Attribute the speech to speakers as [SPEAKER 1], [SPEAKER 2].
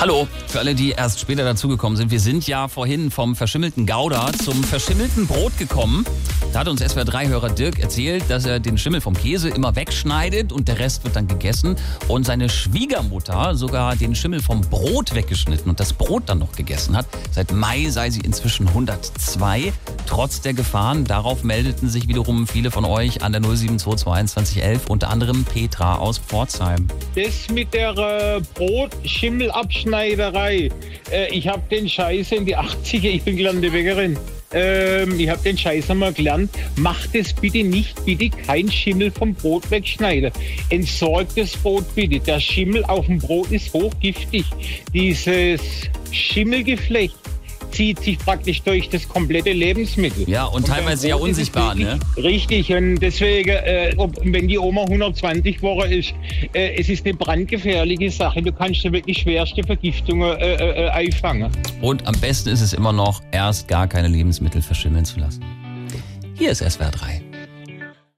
[SPEAKER 1] Hallo, für alle, die erst später dazugekommen sind. Wir sind ja vorhin vom verschimmelten Gouda zum verschimmelten Brot gekommen. Da hat uns SWR3-Hörer Dirk erzählt, dass er den Schimmel vom Käse immer wegschneidet und der Rest wird dann gegessen. Und seine Schwiegermutter sogar den Schimmel vom Brot weggeschnitten und das Brot dann noch gegessen hat. Seit Mai sei sie inzwischen 102, trotz der Gefahren. Darauf meldeten sich wiederum viele von euch an der 07221 11, unter anderem Petra aus Pforzheim.
[SPEAKER 2] Das mit der Brot-Schimmelabschneiderei. Ich habe den Scheiß in die 80er, ich bin gelernte Bäckerin. Ich habe den Scheiß einmal gelernt. Macht es bitte nicht, bitte kein Schimmel vom Brot wegschneiden. Entsorgt das Brot bitte. Der Schimmel auf dem Brot ist hochgiftig. Dieses Schimmelgeflecht zieht sich praktisch durch das komplette Lebensmittel.
[SPEAKER 1] Ja, und teilweise ja unsichtbar, ne?
[SPEAKER 2] Richtig, und deswegen, wenn die Oma 120 geworden ist, es ist eine brandgefährliche Sache. Du kannst dir wirklich schwerste Vergiftungen einfangen.
[SPEAKER 1] Und am besten ist es immer noch, erst gar keine Lebensmittel verschimmeln zu lassen. Hier ist SWR 3.